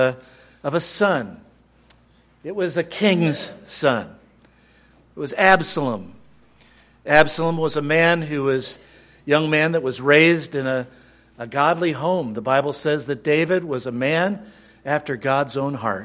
of a son. It was a king's son. It was Absalom. Absalom was a young man that was raised in a godly home. The Bible says that David was a man after God's own heart.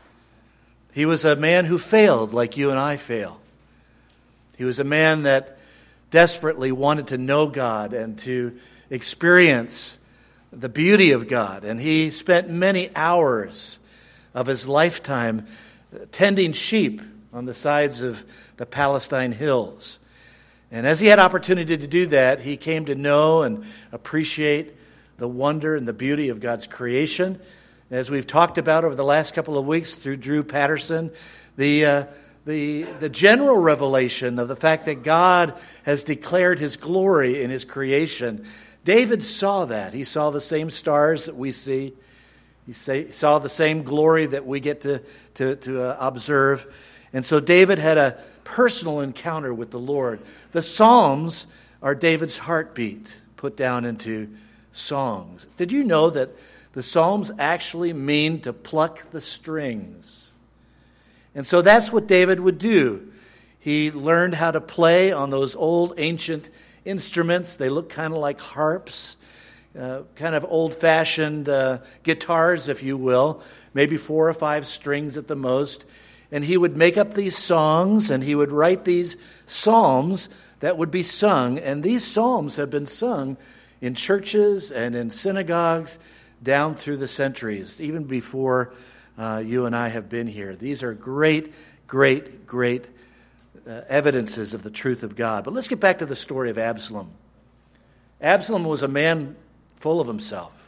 He was a man who failed like you and I fail. He was a man that desperately wanted to know God and to experience the beauty of God. And he spent many hours of his lifetime tending sheep on the sides of the Palestine hills. And as he had opportunity to do that, he came to know and appreciate the wonder and the beauty of God's creation. As we've talked about over the last couple of weeks through Drew Patterson, the general revelation of the fact that God has declared His glory in His creation. David saw that. He saw the same stars that we see. He saw the same glory that we get to observe. And so David had a personal encounter with the Lord. The Psalms are David's heartbeat put down into songs. Did you know that the Psalms actually mean to pluck the strings? And so that's what David would do. He learned how to play on those old ancient instruments. They look kind of like harps, kind of old-fashioned guitars, if you will, maybe 4 or 5 strings at the most. And he would make up these songs, and he would write these psalms that would be sung. And these psalms have been sung in churches and in synagogues down through the centuries, even before you and I have been here. These are great, great, great evidences of the truth of God. But let's get back to the story of Absalom. Absalom was a man full of himself.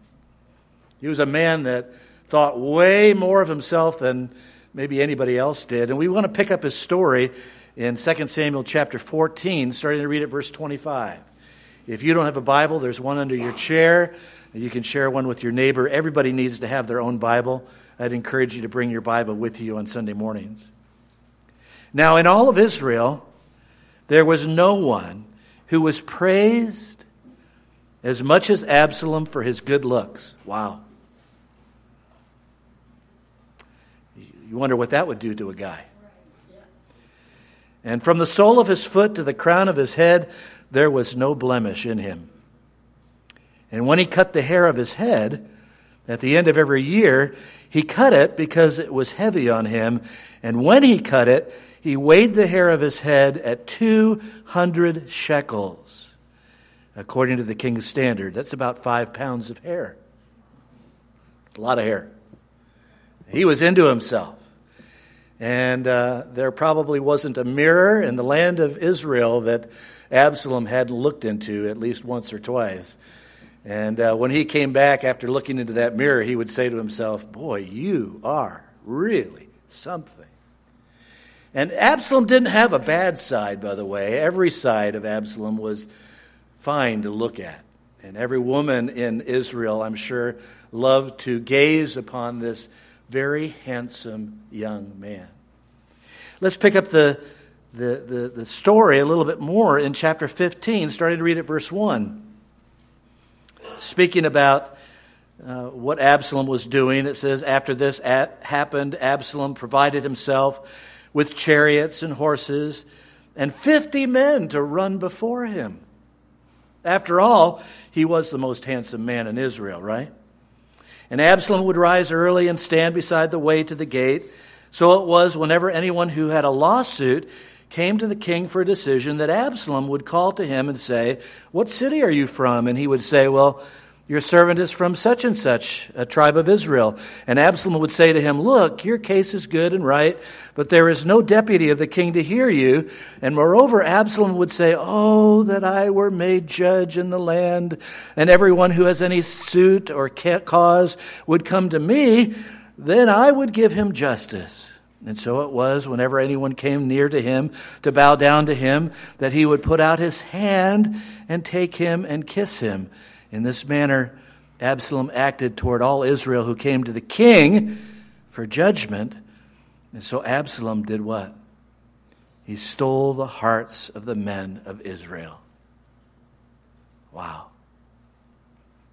He was a man that thought way more of himself than maybe anybody else did. And we want to pick up his story in 2 Samuel chapter 14, starting to read at verse 25. If you don't have a Bible, there's one under your chair. You can share one with your neighbor. Everybody needs to have their own Bible. I'd encourage you to bring your Bible with you on Sunday mornings. Now, in all of Israel, there was no one who was praised as much as Absalom for his good looks. Wow. You wonder what that would do to a guy. And from the sole of his foot to the crown of his head, there was no blemish in him. And when he cut the hair of his head, at the end of every year, he cut it because it was heavy on him. And when he cut it, he weighed the hair of his head at 200 shekels, according to the king's standard. That's about 5 pounds of hair. A lot of hair. He was into himself. And there probably wasn't a mirror in the land of Israel that Absalom hadn't looked into at least once or twice. And when he came back after looking into that mirror, he would say to himself, "Boy, you are really something." And Absalom didn't have a bad side, by the way. Every side of Absalom was fine to look at. And every woman in Israel, I'm sure, loved to gaze upon this very handsome young man. Let's pick up the story a little bit more in chapter 15, starting to read at verse 1. Speaking about what Absalom was doing, it says, "After this happened, Absalom provided himself with chariots and horses and 50 men to run before him." After all, he was the most handsome man in Israel, right? "And Absalom would rise early and stand beside the way to the gate. So it was whenever anyone who had a lawsuit came to the king for a decision that Absalom would call to him and say, 'What city are you from?' And he would say, 'Well, your servant is from such and such, a tribe of Israel.' And Absalom would say to him, 'Look, your case is good and right, but there is no deputy of the king to hear you.' And moreover, Absalom would say, 'Oh, that I were made judge in the land, and everyone who has any suit or cause would come to me, then I would give him justice.' And so it was, whenever anyone came near to him to bow down to him, that he would put out his hand and take him and kiss him. In this manner, Absalom acted toward all Israel who came to the king for judgment. And so Absalom did what? He stole the hearts of the men of Israel." Wow.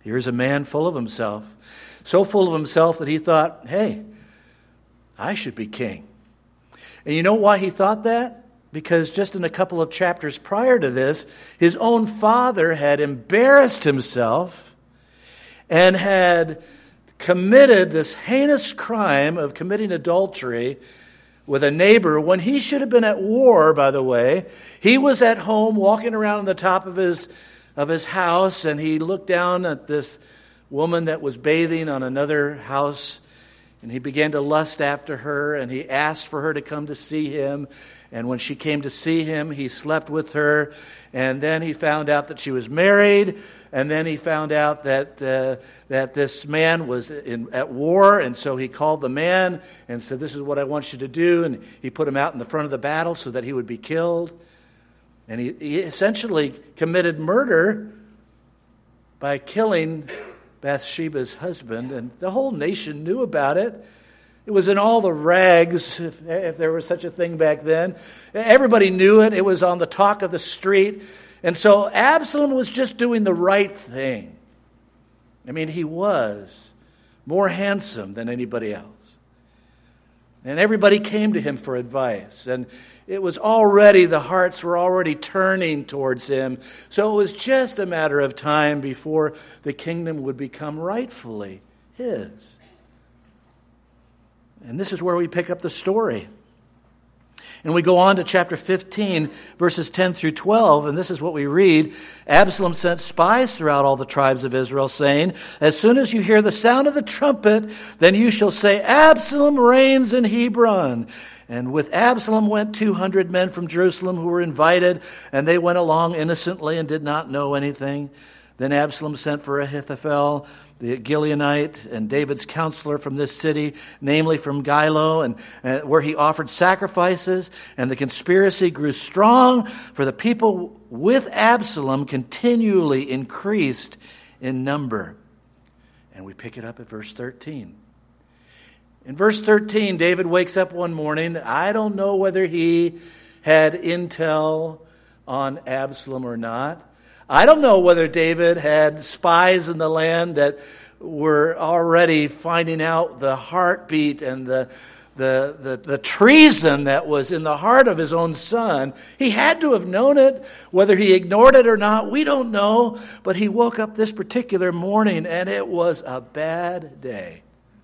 Here's a man full of himself. So full of himself that he thought, hey, I should be king. And you know why he thought that? Because just in a couple of chapters prior to this, his own father had embarrassed himself and had committed this heinous crime of committing adultery with a neighbor when he should have been at war, by the way. He was at home walking around on the top of his house, and he looked down at this woman that was bathing on another house, and he began to lust after her, and he asked for her to come to see him. And when she came to see him, he slept with her, and then he found out that she was married, and then he found out that this man was at war, and so he called the man and said, this is what I want you to do, and he put him out in the front of the battle so that he would be killed. And he essentially committed murder by killing Bathsheba's husband, and the whole nation knew about it. It was in all the rags, if there was such a thing back then. Everybody knew it. It was on the talk of the street. And so Absalom was just doing the right thing. I mean, he was more handsome than anybody else. And everybody came to him for advice. And it was already, the hearts were already turning towards him. So it was just a matter of time before the kingdom would become rightfully his. And this is where we pick up the story. And we go on to chapter 15, verses 10 through 12, and this is what we read. Absalom sent spies throughout all the tribes of Israel, saying, as soon as you hear the sound of the trumpet, then you shall say, Absalom reigns in Hebron. And with Absalom went 200 men from Jerusalem who were invited, and they went along innocently and did not know anything. Then Absalom sent for Ahithophel, the Gileonite, and David's counselor from this city, namely from Gilo, and where he offered sacrifices. And the conspiracy grew strong, for the people with Absalom continually increased in number. And we pick it up at verse 13. In verse 13, David wakes up one morning. I don't know whether he had intel on Absalom or not. I don't know whether David had spies in the land that were already finding out the heartbeat and the treason that was in the heart of his own son. He had to have known it. Whether he ignored it or not, we don't know. But he woke up this particular morning, and it was a bad day.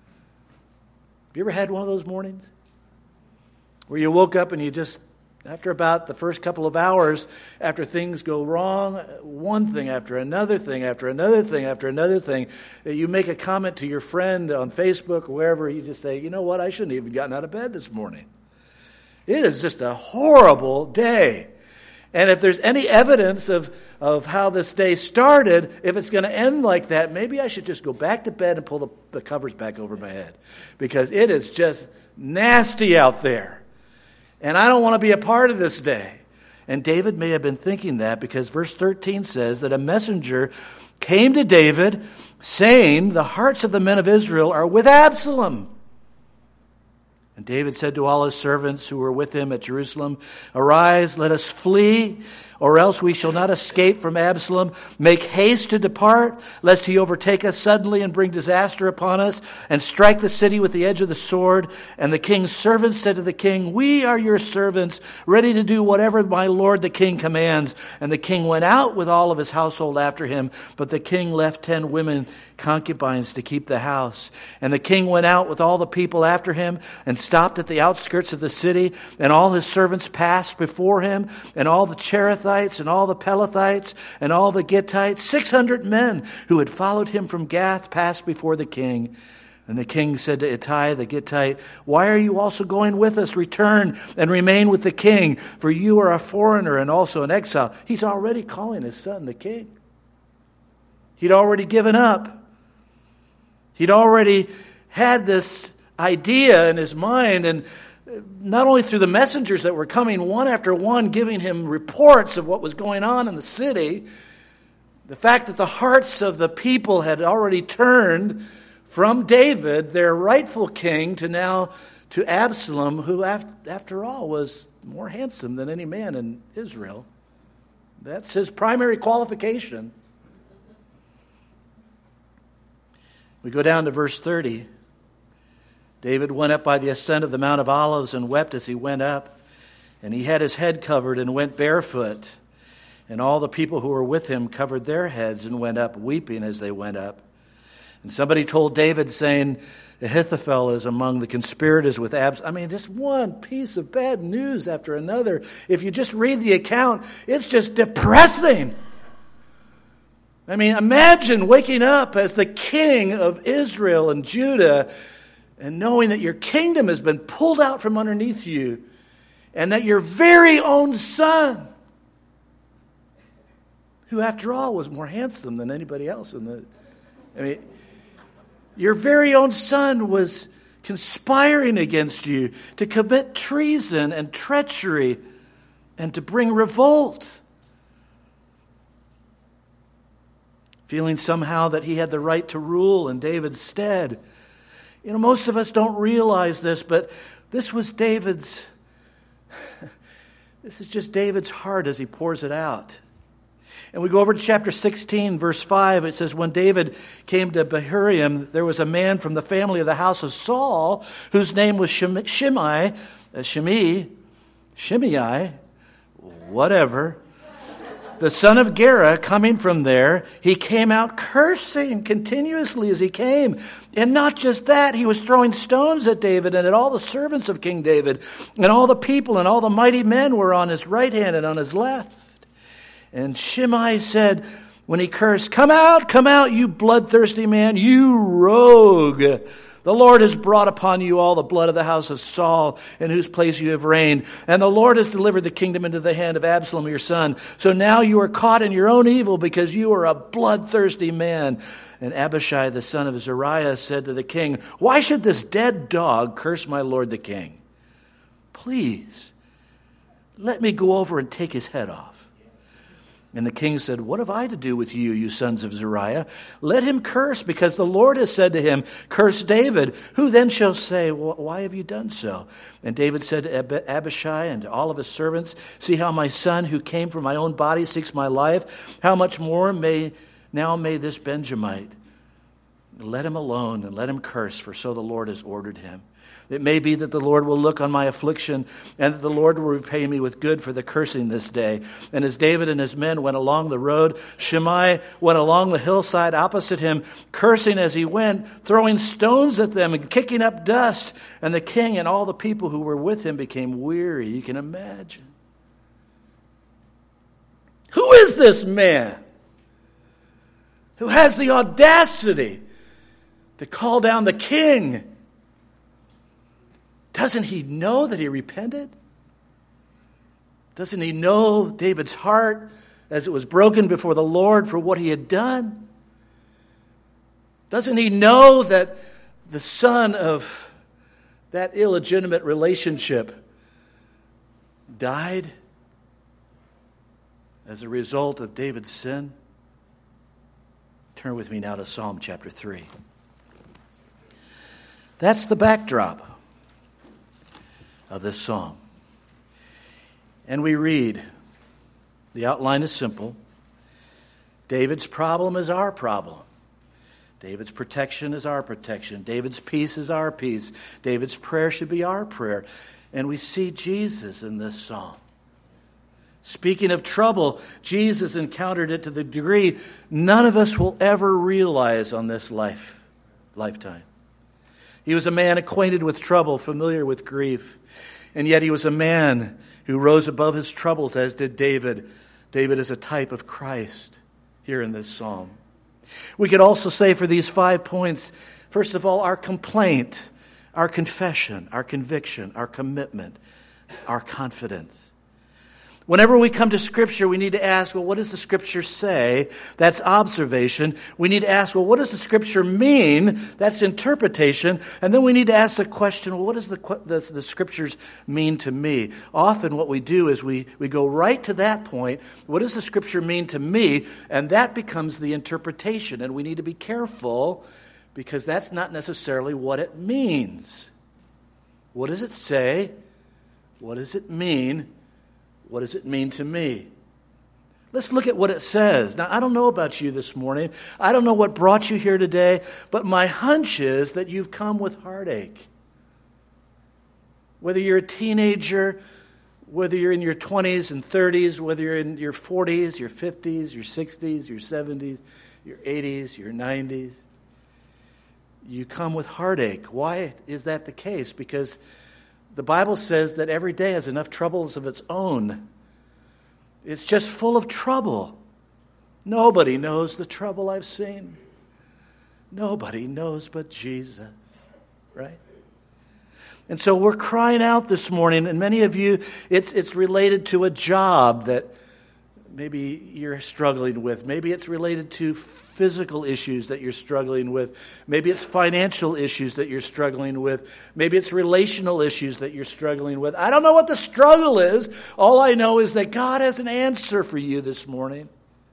Have you ever had one of those mornings where you woke up and you just, after about the first couple of hours, after things go wrong, one thing after another thing, after another thing, after another thing, you make a comment to your friend on Facebook or wherever, you just say, you know what, I shouldn't have even gotten out of bed this morning. It is just a horrible day. And if there's any evidence of how this day started, if it's going to end like that, maybe I should just go back to bed and pull the covers back over my head. Because it is just nasty out there. And I don't want to be a part of this day. And David may have been thinking that because verse 13 says that a messenger came to David saying, the hearts of the men of Israel are with Absalom. And David said to all his servants who were with him at Jerusalem, arise, let us flee, or else we shall not escape from Absalom. Make haste to depart, lest he overtake us suddenly and bring disaster upon us, and strike the city with the edge of the sword. And the king's servants said to the king, we are your servants, ready to do whatever my lord the king commands. And the king went out with all of his household after him, but the king left 10 women concubines to keep the house. And the king went out with all the people after him and stopped at the outskirts of the city, and all his servants passed before him, and all the Cherethites and all the Pelethites and all the Gittites, 600 men who had followed him from Gath passed before the king. And the king said to Ittai the Gittite, why are you also going with us? Return and remain with the king, for you are a foreigner and also an exile. He's already calling his son the king. He'd already given up. He'd already had this idea in his mind, and not only through the messengers that were coming one after one, giving him reports of what was going on in the city, the fact that the hearts of the people had already turned from David, their rightful king, to Absalom, who after all was more handsome than any man in Israel. That's his primary qualification. We go down to verse 30. David went up by the ascent of the Mount of Olives and wept as he went up. And he had his head covered and went barefoot. And all the people who were with him covered their heads and went up, weeping as they went up. And somebody told David, saying, Ahithophel is among the conspirators with Absalom. I mean, just one piece of bad news after another. If you just read the account, it's just depressing. I mean, imagine waking up as the king of Israel and Judah and knowing that your kingdom has been pulled out from underneath you and that your very own son, who after all was more handsome than anybody else your very own son was conspiring against you to commit treason and treachery and to bring revolt. Feeling somehow that he had the right to rule in David's stead. You know, most of us don't realize this, but this is just David's heart as he pours it out. And we go over to chapter 16, verse 5. It says, when David came to Bahurim, there was a man from the family of the house of Saul, whose name was Shimei, whatever. The son of Gera, coming from there, he came out cursing continuously as he came. And not just that, he was throwing stones at David and at all the servants of King David. And all the people and all the mighty men were on his right hand and on his left. And Shimei said, when he cursed, come out, you bloodthirsty man, you rogue. The Lord has brought upon you all the blood of the house of Saul, in whose place you have reigned. And the Lord has delivered the kingdom into the hand of Absalom, your son. So now you are caught in your own evil, because you are a bloodthirsty man. And Abishai, the son of Zeruiah, said to the king, why should this dead dog curse my lord the king? Please, let me go over and take his head off. And the king said, what have I to do with you, you sons of Zeruiah? Let him curse, because the Lord has said to him, curse David. Who then shall say, why have you done so? And David said to Abishai and to all of his servants, see how my son who came from my own body seeks my life. How much more may this Benjamite? Let him alone and let him curse, for so the Lord has ordered him. It may be that the Lord will look on my affliction, and that the Lord will repay me with good for the cursing this day. And as David and his men went along the road, Shimei went along the hillside opposite him, cursing as he went, throwing stones at them and kicking up dust. And the king and all the people who were with him became weary. You can imagine. Who is this man who has the audacity to call down the king? Doesn't he know that he repented? Doesn't he know David's heart as it was broken before the Lord for what he had done? Doesn't he know that the son of that illegitimate relationship died as a result of David's sin? Turn with me now to Psalm chapter 3. That's the backdrop of this psalm. And we read, the outline is simple. David's problem is our problem. David's protection is our protection. David's peace is our peace. David's prayer should be our prayer. And we see Jesus in this psalm. Speaking of trouble, Jesus encountered it to the degree none of us will ever realize on this lifetime. He was a man acquainted with trouble, familiar with grief. And yet he was a man who rose above his troubles, as did David. David is a type of Christ here in this psalm. We could also say for these 5 points, first of all, our complaint, our confession, our conviction, our commitment, our confidence. Whenever we come to Scripture, we need to ask, well, what does the Scripture say? That's observation. We need to ask, well, what does the Scripture mean? That's interpretation. And then we need to ask the question, well, what does the Scriptures mean to me? Often what we do is we go right to that point. What does the Scripture mean to me? And that becomes the interpretation. And we need to be careful, because that's not necessarily what it means. What does it say? What does it mean? What does it mean to me? Let's look at what it says. Now, I don't know about you this morning. I don't know what brought you here today, but my hunch is that you've come with heartache. Whether you're a teenager, whether you're in your 20s and 30s, whether you're in your 40s, your 50s, your 60s, your 70s, your 80s, your 90s, you come with heartache. Why is that the case? Because the Bible says that every day has enough troubles of its own. It's just full of trouble. Nobody knows the trouble I've seen. Nobody knows but Jesus, right? And so we're crying out this morning, and many of you, it's related to a job that maybe you're struggling with. Maybe it's related to physical issues that you're struggling with. Maybe it's financial issues that you're struggling with. Maybe it's relational issues that you're struggling with. I don't know what the struggle is. All I know is that God has an answer for you this morning.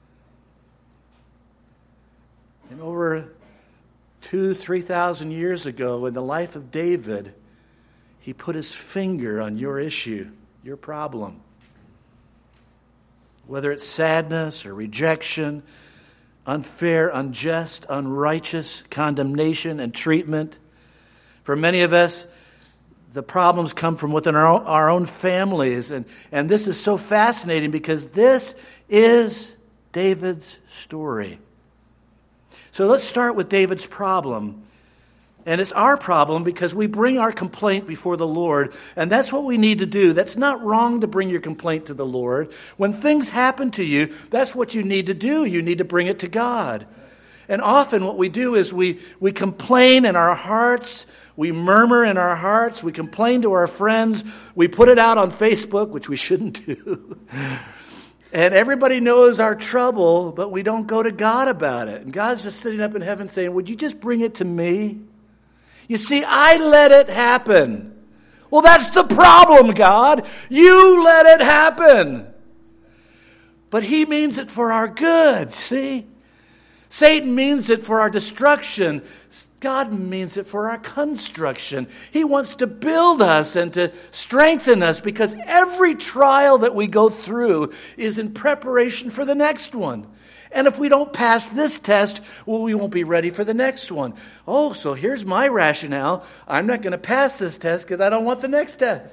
And over 2,000-3,000 years ago, in the life of David, he put his finger on your issue, your problem. Whether it's sadness or rejection, unfair, unjust, unrighteous condemnation and treatment. For many of us, the problems come from within our own families. And this is so fascinating because this is David's story. So let's start with David's problem. And it's our problem because we bring our complaint before the Lord. And that's what we need to do. That's not wrong to bring your complaint to the Lord. When things happen to you, that's what you need to do. You need to bring it to God. And often what we do is we complain in our hearts. We murmur in our hearts. We complain to our friends. We put it out on Facebook, which we shouldn't do. And everybody knows our trouble, but we don't go to God about it. And God's just sitting up in heaven saying, would you just bring it to me? You see, I let it happen. Well, that's the problem, God. You let it happen. But he means it for our good, see? Satan means it for our destruction. God means it for our construction. He wants to build us and to strengthen us because every trial that we go through is in preparation for the next one. And if we don't pass this test, well, we won't be ready for the next one. Oh, so here's my rationale. I'm not going to pass this test because I don't want the next test.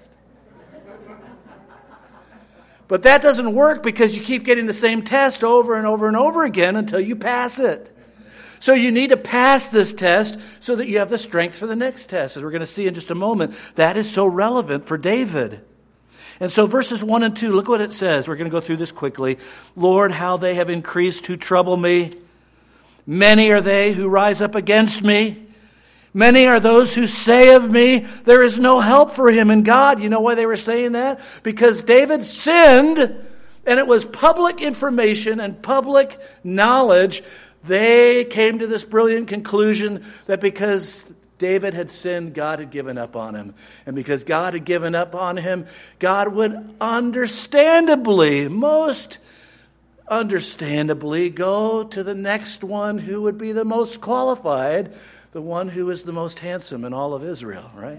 But that doesn't work because you keep getting the same test over and over and over again until you pass it. So you need to pass this test so that you have the strength for the next test. As we're going to see in just a moment, that is so relevant for David. And so verses 1 and 2, look what it says. We're going to go through this quickly. Lord, how they have increased who trouble me. Many are they who rise up against me. Many are those who say of me, there is no help for him in God. You know why they were saying that? Because David sinned, and it was public information and public knowledge. They came to this brilliant conclusion that because David had sinned, God had given up on him. And because God had given up on him, God would understandably, most understandably, go to the next one who would be the most qualified, the one who is the most handsome in all of Israel, right?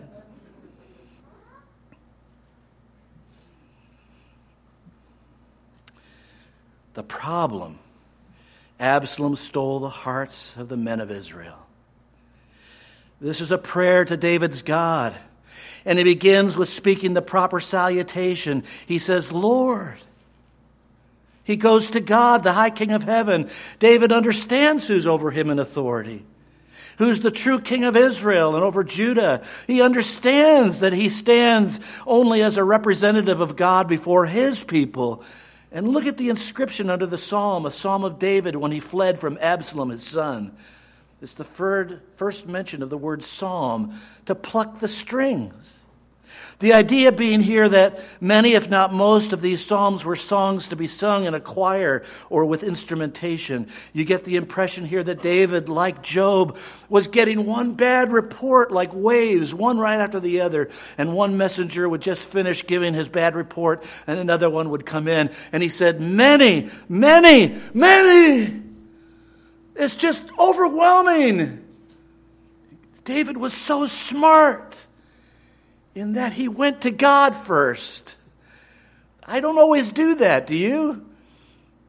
The problem, Absalom stole the hearts of the men of Israel. This is a prayer to David's God. And he begins with speaking the proper salutation. He says, Lord. He goes to God, the high King of heaven. David understands who's over him in authority. Who's the true King of Israel and over Judah. He understands that he stands only as a representative of God before his people. And look at the inscription under the psalm, a psalm of David when he fled from Absalom, his son. It's the first mention of the word psalm, to pluck the strings. The idea being here that many, if not most, of these psalms were songs to be sung in a choir or with instrumentation. You get the impression here that David, like Job, was getting one bad report like waves, one right after the other. And one messenger would just finish giving his bad report and another one would come in. And he said, many, many, many. It's just overwhelming. David was so smart in that he went to God first. I don't always do that, do you?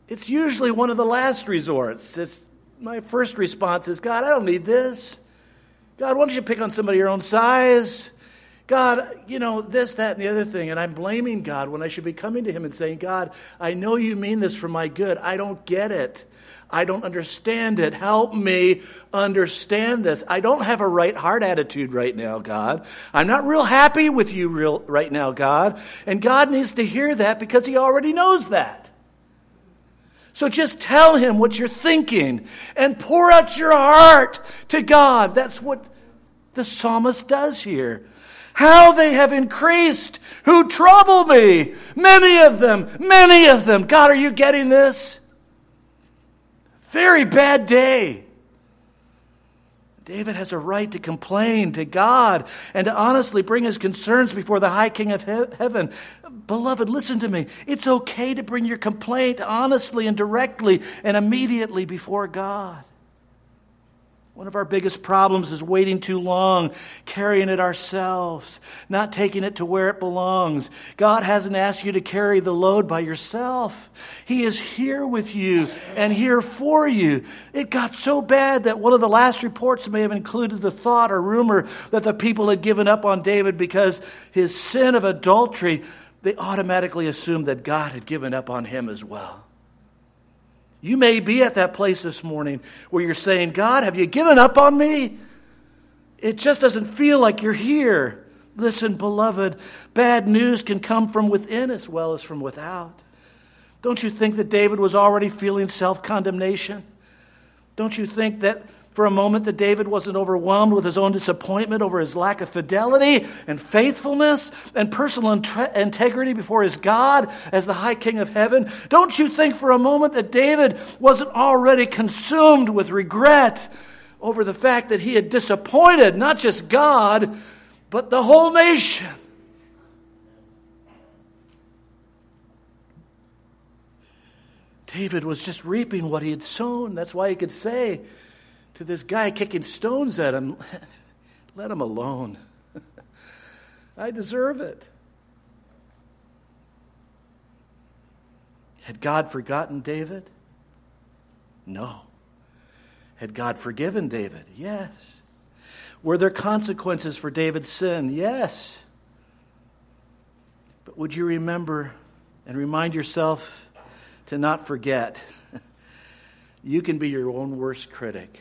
It's usually one of the last resorts. My first response is, God, I don't need this. God, why don't you pick on somebody your own size? God, this, that, and the other thing. And I'm blaming God when I should be coming to him and saying, God, I know you mean this for my good. I don't get it. I don't understand it. Help me understand this. I don't have a right heart attitude right now, God. I'm not real happy with you right now, God. And God needs to hear that because he already knows that. So just tell him what you're thinking and pour out your heart to God. That's what the psalmist does here. How they have increased who trouble me. Many of them. God, are you getting this? Very bad day. David has a right to complain to God and to honestly bring his concerns before the high King of heaven. Beloved, listen to me. It's okay to bring your complaint honestly and directly and immediately before God. One of our biggest problems is waiting too long, carrying it ourselves, not taking it to where it belongs. God hasn't asked you to carry the load by yourself. He is here with you and here for you. It got so bad that one of the last reports may have included the thought or rumor that the people had given up on David because his sin of adultery. They automatically assumed that God had given up on him as well. You may be at that place this morning where you're saying, God, have you given up on me? It just doesn't feel like you're here. Listen, beloved, bad news can come from within as well as from without. Don't you think that David was already feeling self-condemnation? Don't you think that for a moment that David wasn't overwhelmed with his own disappointment over his lack of fidelity and faithfulness and personal integrity before his God as the high King of heaven? Don't you think for a moment that David wasn't already consumed with regret over the fact that he had disappointed not just God, but the whole nation? David was just reaping what he had sown. That's why he could say to this guy kicking stones at him, let him alone. I deserve it. Had God forgotten David? No. Had God forgiven David? Yes. Were there consequences for David's sin? Yes. But would you remember and remind yourself to not forget, you can be your own worst critic.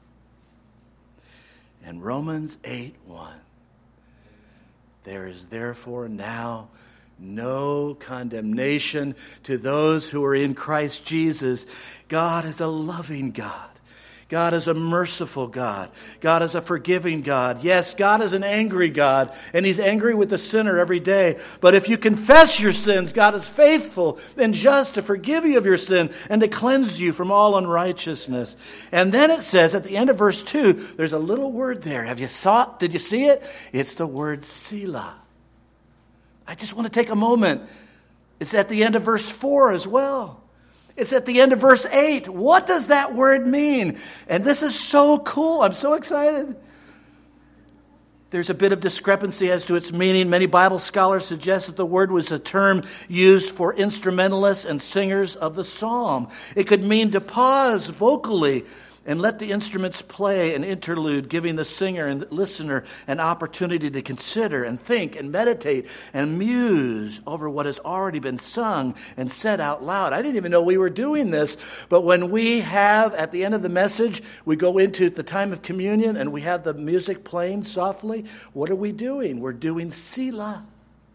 And Romans 8:1, there is therefore now no condemnation to those who are in Christ Jesus. God is a loving God. God is a merciful God. God is a forgiving God. Yes, God is an angry God, and he's angry with the sinner every day. But if you confess your sins, God is faithful and just to forgive you of your sin and to cleanse you from all unrighteousness. And then it says at the end of verse 2, there's a little word there. Did you see it? It's the word Selah. I just want to take a moment. It's at the end of verse 4 as well. It's at the end of verse 8. What does that word mean? And this is so cool. I'm so excited. There's a bit of discrepancy as to its meaning. Many Bible scholars suggest that the word was a term used for instrumentalists and singers of the psalm. It could mean to pause vocally and let the instruments play an interlude, giving the singer and listener an opportunity to consider and think and meditate and muse over what has already been sung and said out loud. I didn't even know we were doing this, but when we have, at the end of the message, we go into the time of communion and we have the music playing softly, what are we doing? We're doing Selah.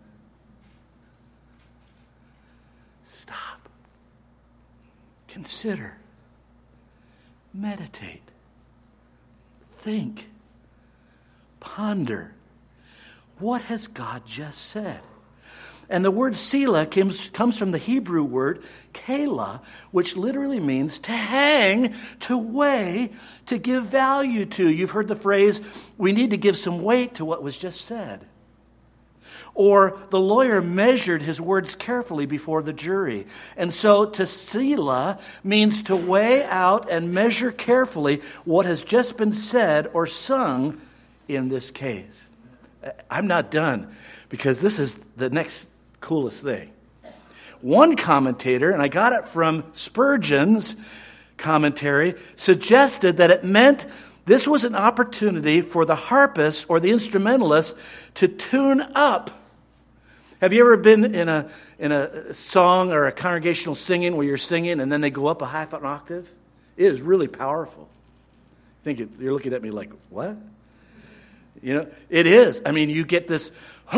Stop. Consider. Meditate, think, ponder. What has God just said? And the word Selah comes from the Hebrew word kala, which literally means to hang, to weigh, to give value to. You've heard the phrase, we need to give some weight to what was just said. Or the lawyer measured his words carefully before the jury. And so to Selah means to weigh out and measure carefully what has just been said or sung in this case. I'm not done because this is the next coolest thing. one commentator, and I got it from Spurgeon's commentary, suggested that it meant this was an opportunity for the harpist or the instrumentalist to tune up. Have you ever been in a song or a congregational singing where you're singing and then they go up a half an octave? It is really powerful. You're looking at me like, what? It is. I mean, you get this,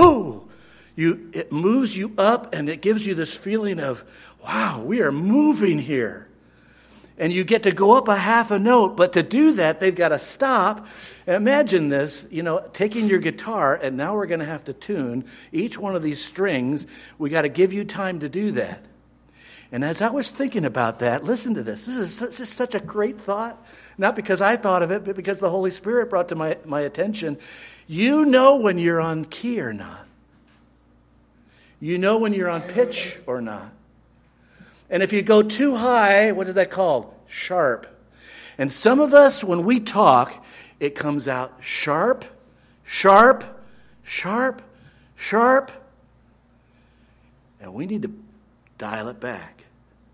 it moves you up and it gives you this feeling of, wow, we are moving here. And you get to go up a half a note, but to do that, they've got to stop. And imagine this, taking your guitar, and now we're going to have to tune each one of these strings. We got to give you time to do that. And as I was thinking about that, listen to this. This is such a great thought. Not because I thought of it, but because the Holy Spirit brought to my attention. You know when you're on key or not. You know when you're on pitch or not. And if you go too high, what is that called? Sharp. And some of us, when we talk, it comes out sharp, sharp, sharp, sharp. And we need to dial it back.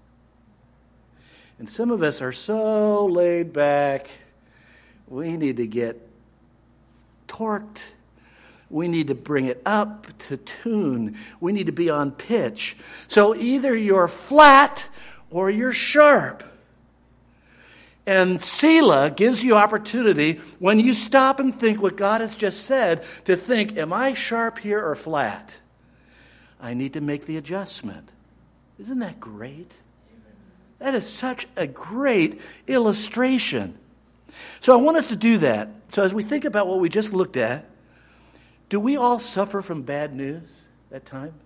And some of us are so laid back, we need to get torqued. We need to bring it up to tune. We need to be on pitch. So either you're flat or you're sharp. And Selah gives you opportunity when you stop and think what God has just said, to think, am I sharp here or flat? I need to make the adjustment. Isn't that great? That is such a great illustration. So I want us to do that. So as we think about what we just looked at, do we all suffer from bad news at times?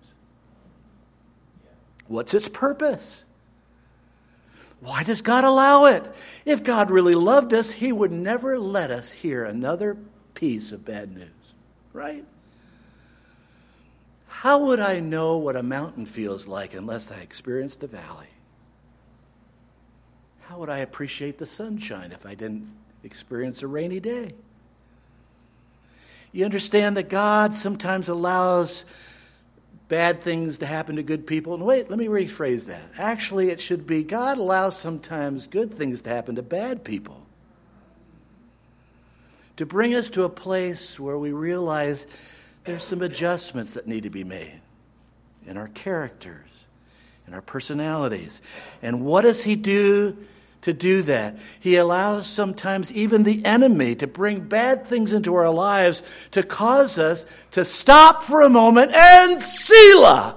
What's its purpose? Why does God allow it? If God really loved us, He would never let us hear another piece of bad news, right? How would I know what a mountain feels like unless I experienced a valley? How would I appreciate the sunshine if I didn't experience a rainy day? You understand that God sometimes allows bad things to happen to good people. And wait, let me rephrase that. Actually, it should be God allows sometimes good things to happen to bad people. To bring us to a place where we realize there's some adjustments that need to be made in our characters, in our personalities. And what does He do to do that? He allows sometimes even the enemy to bring bad things into our lives to cause us to stop for a moment and Selah.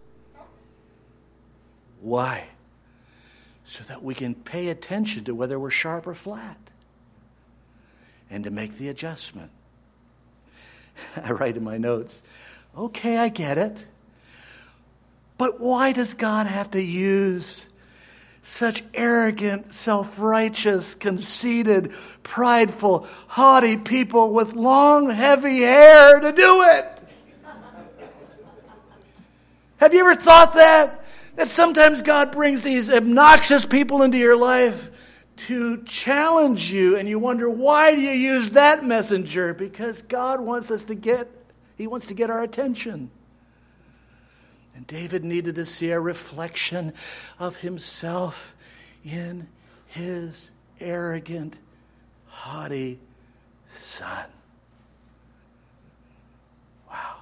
Why? So that we can pay attention to whether we're sharp or flat and to make the adjustment. I write in my notes, okay, I get it. But why does God have to use such arrogant, self-righteous, conceited, prideful, haughty people with long, heavy hair to do it? Have you ever thought that? That sometimes God brings these obnoxious people into your life to challenge you, and you wonder, why do you use that messenger? Because God wants us to He wants to get our attention. And David needed to see a reflection of himself in his arrogant, haughty son. Wow.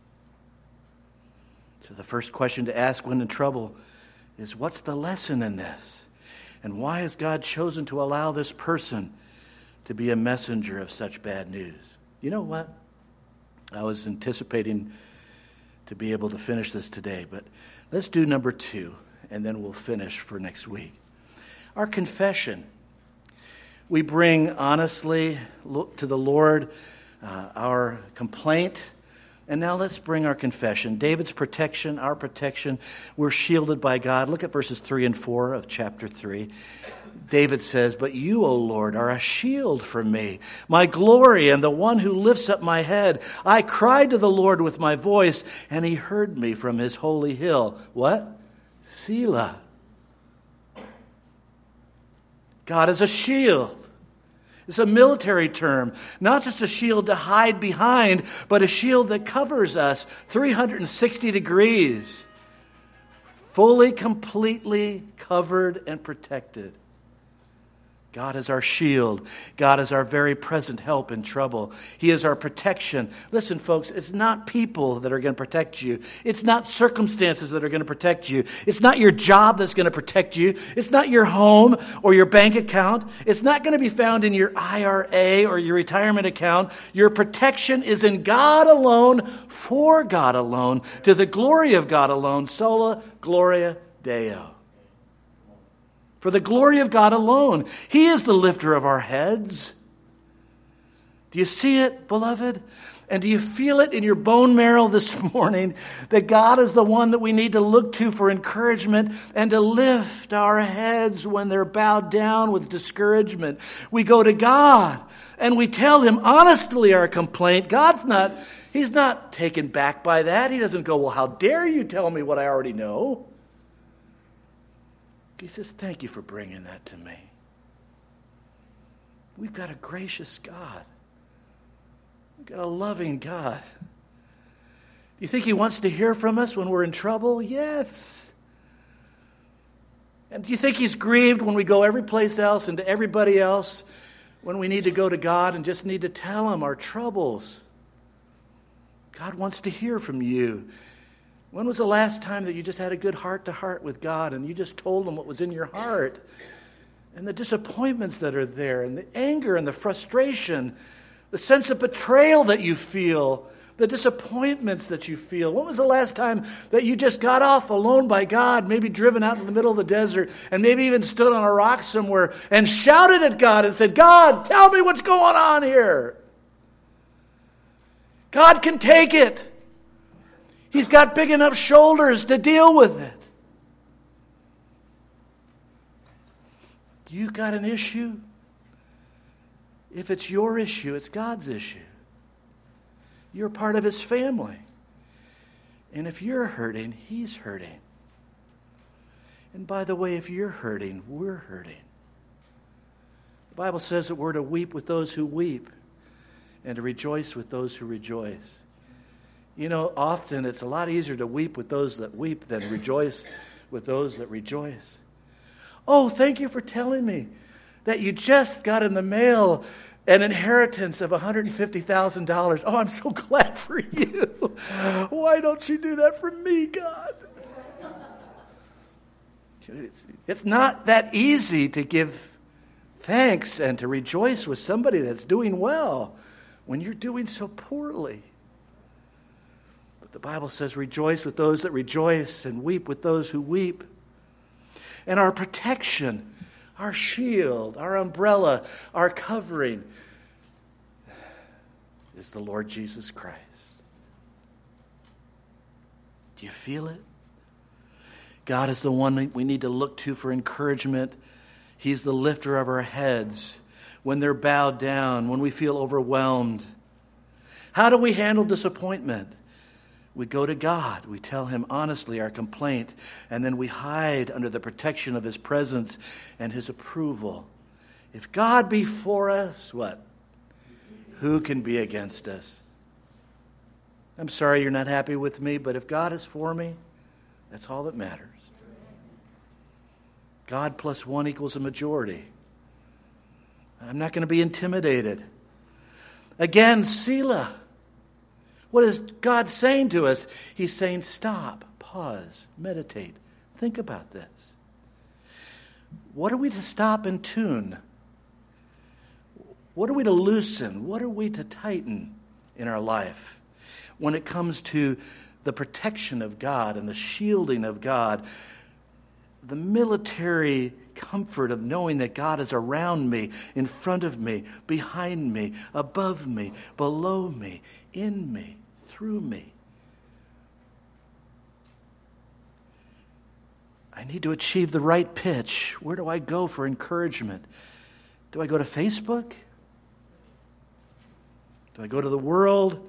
So the first question to ask when in trouble is, what's the lesson in this? And why has God chosen to allow this person to be a messenger of such bad news? You know what? I was anticipating to be able to finish this today, but let's do number 2, and then we'll finish for next week. Our confession. We bring honestly to the Lord our complaint, and now let's bring our confession. David's protection, our protection. We're shielded by God. Look at verses 3 and 4 of chapter 3. David says, "But you, O Lord, are a shield for me, my glory and the one who lifts up my head. I cried to the Lord with my voice, and He heard me from His holy hill." What? Selah. God is a shield. It's a military term, not just a shield to hide behind, but a shield that covers us 360 degrees fully, completely covered and protected. God is our shield. God is our very present help in trouble. He is our protection. Listen, folks, it's not people that are going to protect you. It's not circumstances that are going to protect you. It's not your job that's going to protect you. It's not your home or your bank account. It's not going to be found in your IRA or your retirement account. Your protection is in God alone, for God alone, to the glory of God alone. Sola Gloria Deo. For the glory of God alone. He is the lifter of our heads. Do you see it, beloved? And do you feel it in your bone marrow this morning that God is the one that we need to look to for encouragement and to lift our heads when they're bowed down with discouragement? We go to God and we tell him honestly our complaint. He's not taken back by that. He doesn't go, well, how dare you tell me what I already know? He says, thank you for bringing that to me. We've got a gracious God. We've got a loving God. Do you think he wants to hear from us when we're in trouble? Yes. And do you think he's grieved when we go every place else and to everybody else when we need to go to God and just need to tell him our troubles? God wants to hear from you. When was the last time that you just had a good heart-to-heart with God and you just told him what was in your heart? And the disappointments that are there, and the anger and the frustration, the sense of betrayal that you feel, the disappointments that you feel. When was the last time that you just got off alone by God, maybe driven out in the middle of the desert, and maybe even stood on a rock somewhere and shouted at God and said, God, tell me what's going on here. God can take it. He's got big enough shoulders to deal with it. You got an issue? If it's your issue, it's God's issue. You're part of his family. And if you're hurting, he's hurting. And by the way, if you're hurting, we're hurting. The Bible says that we're to weep with those who weep and to rejoice with those who rejoice. You know, often it's a lot easier to weep with those that weep than rejoice with those that rejoice. Oh, thank you for telling me that you just got in the mail an inheritance of $150,000. Oh, I'm so glad for you. Why don't you do that for me, God? It's not that easy to give thanks and to rejoice with somebody that's doing well when you're doing so poorly. The Bible says, rejoice with those that rejoice and weep with those who weep. And our protection, our shield, our umbrella, our covering is the Lord Jesus Christ. Do you feel it? God is the one we need to look to for encouragement. He's the lifter of our heads when they're bowed down, when we feel overwhelmed. How do we handle disappointment? We go to God. We tell him honestly our complaint, and then we hide under the protection of his presence and his approval. If God be for us, what? Who can be against us? I'm sorry you're not happy with me, but if God is for me, that's all that matters. God plus one equals a majority. I'm not going to be intimidated. Again, Selah. What is God saying to us? He's saying, stop, pause, meditate, think about this. What are we to stop and tune? What are we to loosen? What are we to tighten in our life when it comes to the protection of God and the shielding of God, the military comfort of knowing that God is around me, in front of me, behind me, above me, below me, in me, through me? I need to achieve the right pitch. Where do I go for encouragement? Do I go to Facebook? Do I go to the world?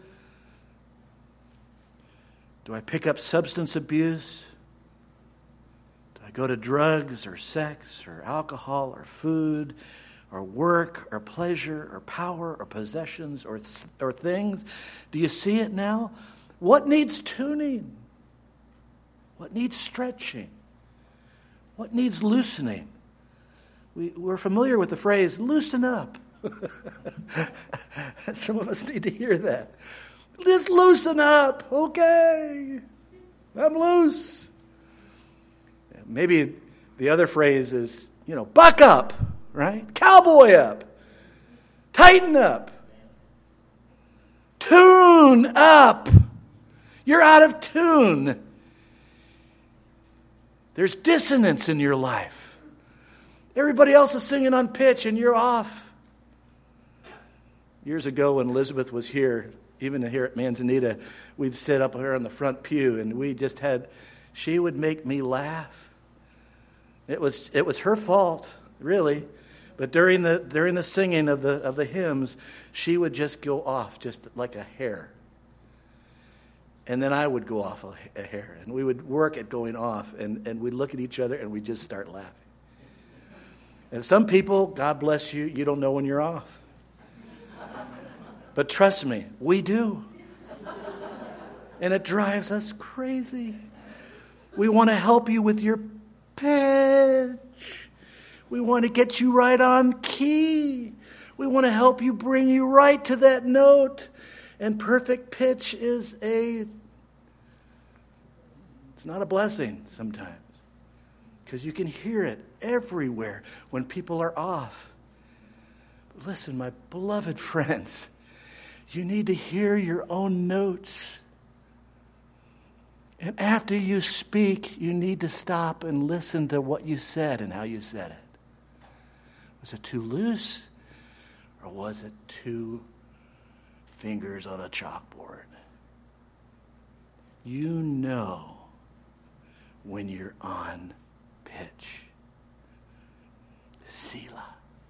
Do I pick up substance abuse? Do I go to drugs or sex or alcohol or food or work or pleasure or power or possessions or things? Do you see it now? What needs tuning? What needs stretching? What needs loosening? We're familiar with the phrase, loosen up. Some of us need to hear that. Just loosen up. Okay. I'm loose. Maybe the other phrase is, buck up, right? Cowboy up. Tighten up. Tune up. You're out of tune. There's dissonance in your life. Everybody else is singing on pitch and you're off. Years ago when Elizabeth was here, even here at Manzanita, we'd sit up here on the front pew and she would make me laugh. It was her fault, really. But during the singing of the hymns, she would just go off just like a hair. And then I would go off a hair. And we would work at going off. And we'd look at each other and we'd just start laughing. And some people, God bless you, you don't know when you're off. But trust me, we do. And it drives us crazy. We want to help you with your pitch. We want to get you right on key. We want to help you, bring you right to that note. And perfect pitch it's not a blessing sometimes. Because you can hear it everywhere when people are off. But listen, my beloved friends, you need to hear your own notes. And after you speak, you need to stop and listen to what you said and how you said it. Was it too loose? Or was it two fingers on a chalkboard? You know when you're on pitch. Selah.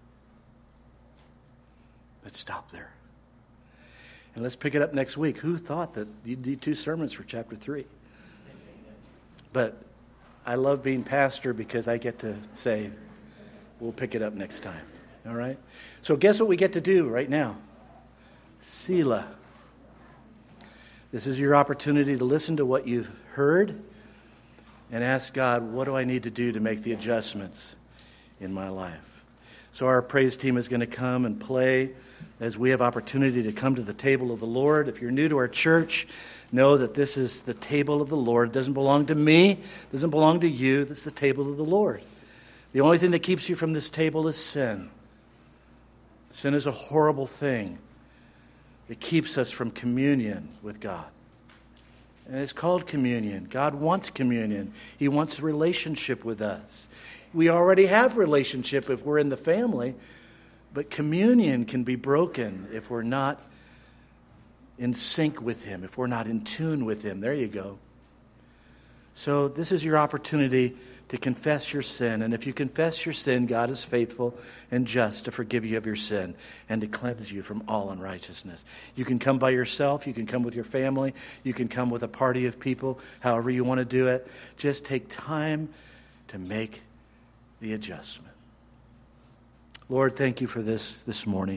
Let's stop there. And let's pick it up next week. Who thought that you'd need 2 sermons for chapter 3? But I love being pastor because I get to say, we'll pick it up next time. All right? So guess what we get to do right now? Selah. This is your opportunity to listen to what you've heard and ask God, what do I need to do to make the adjustments in my life? So our praise team is going to come and play as we have opportunity to come to the table of the Lord. If you're new to our church, know that this is the table of the Lord. It doesn't belong to me. It doesn't belong to you. This is the table of the Lord. The only thing that keeps you from this table is sin. Sin is a horrible thing. It keeps us from communion with God. And it's called communion. God wants communion. He wants a relationship with us. We already have relationship if we're in the family, but communion can be broken if we're not in sync with Him, if we're not in tune with Him. There you go. So this is your opportunity to confess your sin. And if you confess your sin, God is faithful and just to forgive you of your sin and to cleanse you from all unrighteousness. You can come by yourself. You can come with your family. You can come with a party of people, however you want to do it. Just take time to make the adjustment. Lord, thank you for this morning.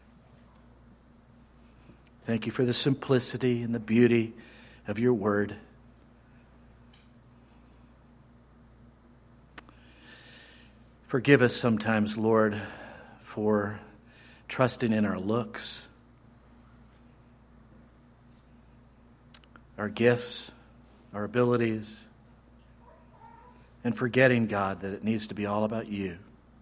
Thank you for the simplicity and the beauty of your word. Forgive us sometimes, Lord, for trusting in our looks, our gifts, our abilities, and forgetting, God, that it needs to be all about you.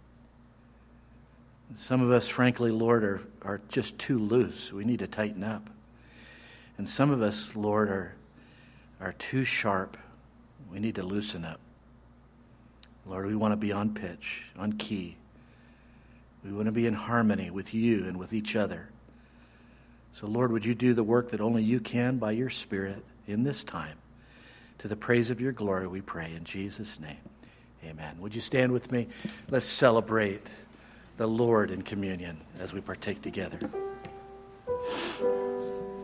Some of us, frankly, Lord, are just too loose. We need to tighten up. And some of us, Lord, are too sharp. We need to loosen up. Lord, we want to be on pitch, on key. We want to be in harmony with you and with each other. So, Lord, would you do the work that only you can by your Spirit in this time? To the praise of your glory, we pray in Jesus' name. Amen. Would you stand with me? Let's celebrate the Lord in communion as we partake together.